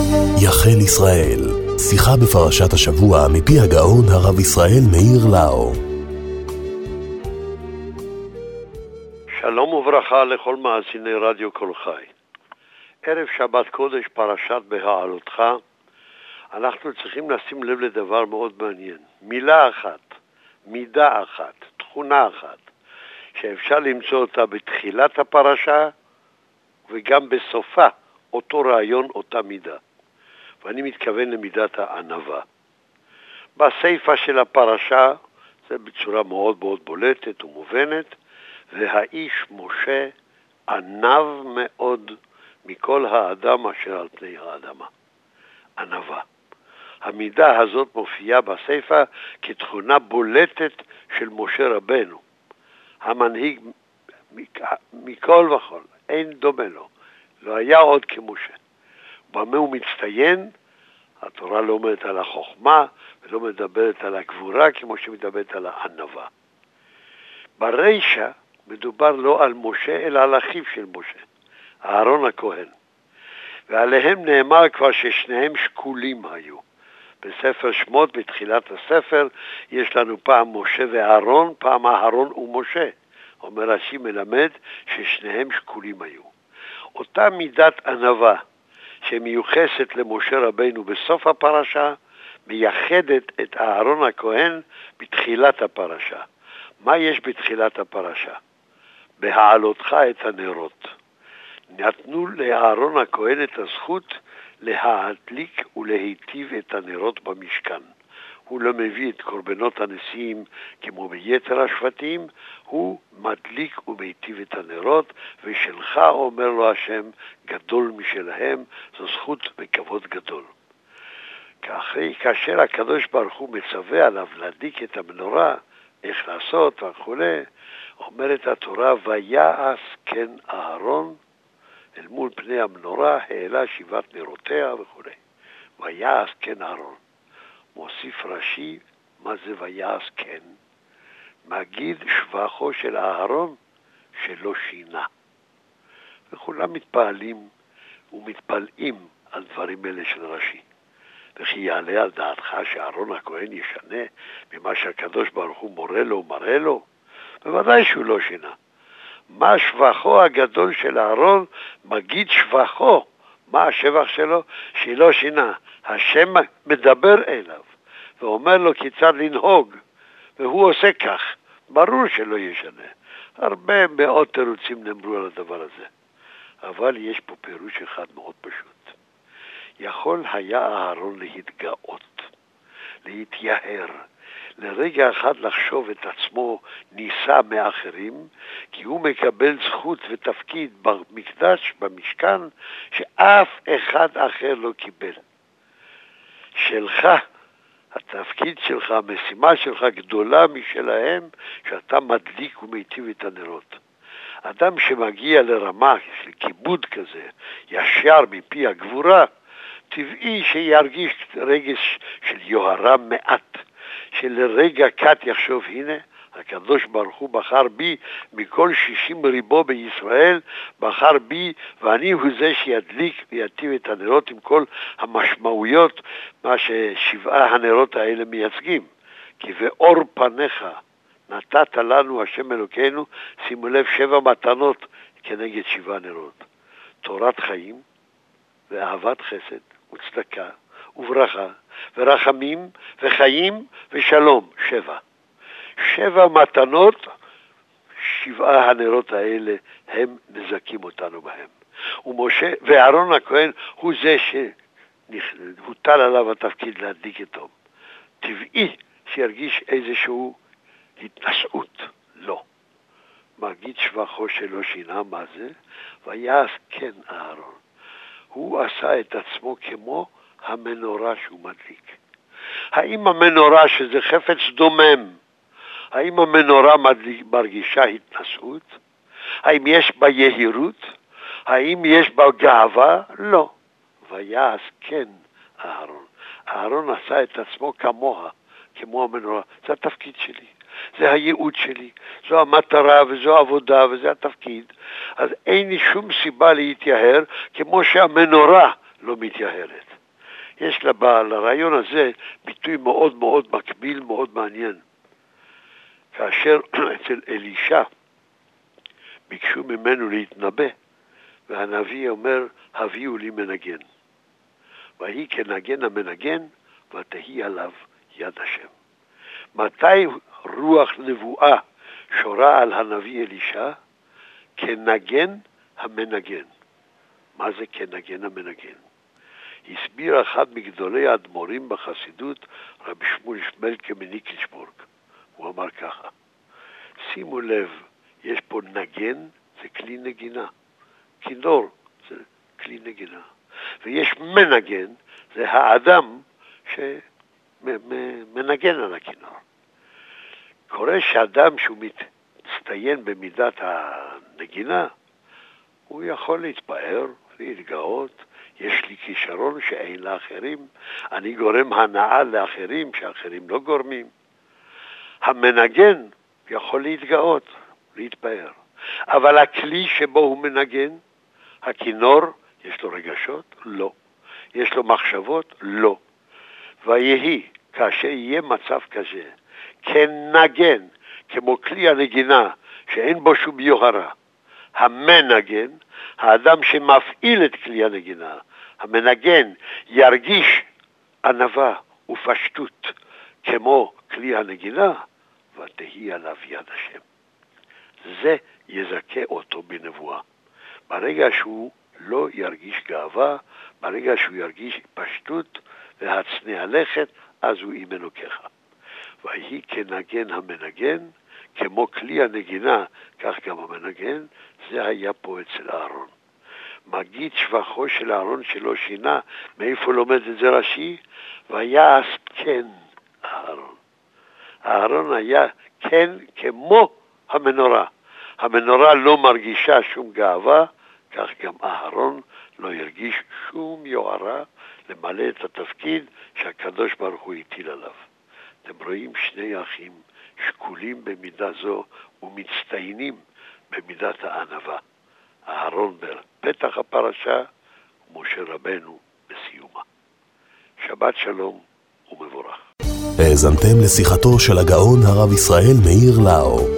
יחל ישראל, שיחה בפרשת השבוע מפי הגאון הרב ישראל מאיר לאו. שלום וברכה לכל מאזיני רדיו כל חי. ערב שבת קודש פרשת בהעלותך, אנחנו צריכים לשים לב לדבר מאוד מעניין. מילה אחת, מידה אחת, תכונה אחת, שאפשר למצוא אותה בתחילת הפרשה וגם בסופה, אותו רעיון, אותה מידה. ואני מתכוון למידת הענווה. בסיפה של הפרשה, זה בצורה מאוד מאוד בולטת ומובנת, והאיש משה ענב מאוד מכל האדם אשר על פני האדמה. ענווה. המידה הזאת מופיעה בסיפה כתכונה בולטת של משה רבנו. המנהיג מכל וכל, אין דומה לו. לא היה עוד כמשה. במה הוא מצטיין? התורה לא אומרת על החוכמה ולא מדברת על הגבורה כמו שמדברת על הענווה. ברישה מדובר לא על משה אלא על אחיו של משה, אהרון הכהן. ועליהם נאמר כבר ששניהם שקולים היו. בספר שמות בתחילת הספר יש לנו פעם משה ואהרון, פעם אהרון ומשה. אומר רש"י מלמד ששניהם שקולים היו. אותה מידת ענווה שמיוחסת למשה רבנו בסוף הפרשה, מייחדת את אהרון הכהן בתחילת הפרשה. מה יש בתחילת הפרשה? בהעלותך את הנרות. נתנו לאהרון הכהן את הזכות להדליק ולהיטיב את הנרות במשכן. הוא לא מביא את קורבנות הנשיאים כמו ביתר השבטים, הוא מדליק ומהיטיב את הנרות, ושלך אומר לו השם גדול משלהם, זו זכות וכבוד גדול. כאשר הקדוש ברוך הוא מצווה עליו להדליק את המנורה, איך לעשות וכו', אומרת התורה, ויעש כן אהרון, אל מול פני המנורה העלה 7 נרותיה וכו'. ויעש כן אהרון. מוסיף רש"י, מה זה ויעש כן? מגיד שבחו של אהרון שלא שינה. וכולם מתפעלים ומתפלאים על דברים אלה של רש"י. וכי יעלה על דעתך שאהרון הכהן ישנה ממה שהקדוש ברוך הוא מורה לו ומראה לו? בוודאי שהוא לא שינה. מה שבחו הגדול של אהרון? מגיד שבחו. מה השבח שלו? שלא שינה. השם מדבר אליו ואומר לו כיצד לנהוג, והוא עושה כך. ברור שלא ישנה. הרבה מאוד תירוצים נאמרו על הדבר הזה. אבל יש פה פירוש אחד מאוד פשוט. יכול היה אהרון להתגאות, להתייהר, לרגע אחד לחשוב את עצמו ניסה מאחרים, כי הוא מקבל זכות ותפקיד במקדש, במשכן, שאף אחד אחר לא קיבל. שלך, התפקיד שלך, המשימה שלך גדולה משלהם, שאתה מדליק ומהיטיב את הנרות. אדם שמגיע לרמה של כיבוד כזה, ישר מפי הגבורה, טבעי שירגיש רגש של יוהרה מעט, שלרגע קט יחשוב, הנה, הקדוש ברוך הוא בחר בי, מכל 60 ריבו בישראל, בחר בי, ואני הוא זה שידליק ויטיב את הנרות עם כל המשמעויות, מה ש7 הנרות האלה מייצגים. כי ואור פניך נתת לנו השם אלוקינו, שימו לב 7 מתנות כנגד 7 נרות. תורת חיים ואהבת חסד וצדקה וברכה ורחמים וחיים ושלום. 7 מתנות, 7 הנרות האלה הם נזקים אותנו בהם. ומשה ואהרון הכהן הוא זה שהוטל עליו התפקיד להדליק אתו. טבעי שירגיש איזשהו התנשאות. לא. מגיד שבחו שלא שינה, מה זה? ויעש כן אהרון. הוא עשה את עצמו כמו המנורה שהוא מדליק. האם המנורה שזה חפץ דומם, האם המנורה מרגישה התנשאות? האם יש בה יהירות? האם יש בה גאווה? לא. ויעש כן אהרון. אהרון עשה את עצמו כמוה, כמו המנורה. זה התפקיד שלי. זה הייעוד שלי, זו המטרה וזו העבודה וזה התפקיד. אז אין לי שום סיבה להתייהר כמו שהמנורה לא מתייהרת. יש לרעיון הזה ביטוי מאוד מאוד מקביל, מאוד מעניין. כאשר אצל אלישע ביקשו ממנו להתנבא, והנביא אומר, הביאו לי מנגן. ויהי כנגן המנגן, ותהי עליו יד השם. מתי רוח נבואה שורה על הנביא אלישע? כנגן המנגן. מה זה כנגן המנגן? הסביר אחד מגדולי האדמו"רים בחסידות, רבי שמואל שמלכה מניקלשבורג. הוא אמר ככה, שימו לב, יש פה נגן, זה כלי נגינה. כינור, זה כלי נגינה. ויש מנגן, זה האדם שמנגן על הכינור. קורה שאדם שהוא מצטיין במידת הנגינה, הוא יכול להתפאר, להתגאות, יש לי כישרון שאין לאחרים, אני גורם הנאה לאחרים שאחרים לא גורמים. המנגן יכול להתגאות, להתפאר. אבל הכלי שבו הוא מנגן, הכינור, יש לו רגשות? לא. יש לו מחשבות? לא. ויהי, כאשר יהיה מצב כזה, כנגן, כמו כלי הנגינה, שאין בו שום יוהרה, המנגן, האדם שמפעיל את כלי הנגינה, המנגן ירגיש ענווה ופשטות כמו כלי הנגינה, ותהי עליו יד השם. זה יזכה אותו בנבואה. ברגע שהוא לא ירגיש גאווה, ברגע שהוא ירגיש פשטות והצנע לכת, אז הוא עם אלוקיך. ויהי כנגן המנגן, כמו כלי הנגינה, כך גם המנגן, זה היה פה אצל אהרון. מגיד שבחו של אהרון שלא שינה, מאיפה לומד את זה רש"י? ויעש כן אהרון. אהרון היה כן כמו המנורה. המנורה לא מרגישה שום גאווה, כך גם אהרון לא ירגיש שום יוהרה למלא את התפקיד שהקדוש ברוך הוא הטיל עליו. אתם רואים שני אחים שקולים במידה זו ומצטיינים במידת הענווה. אהרון בפתח הפרשה ומשה רבנו בסיומה. שבת שלום ומבורך. האזנתם לשיחתו של הגאון הרב ישראל מאיר לאו.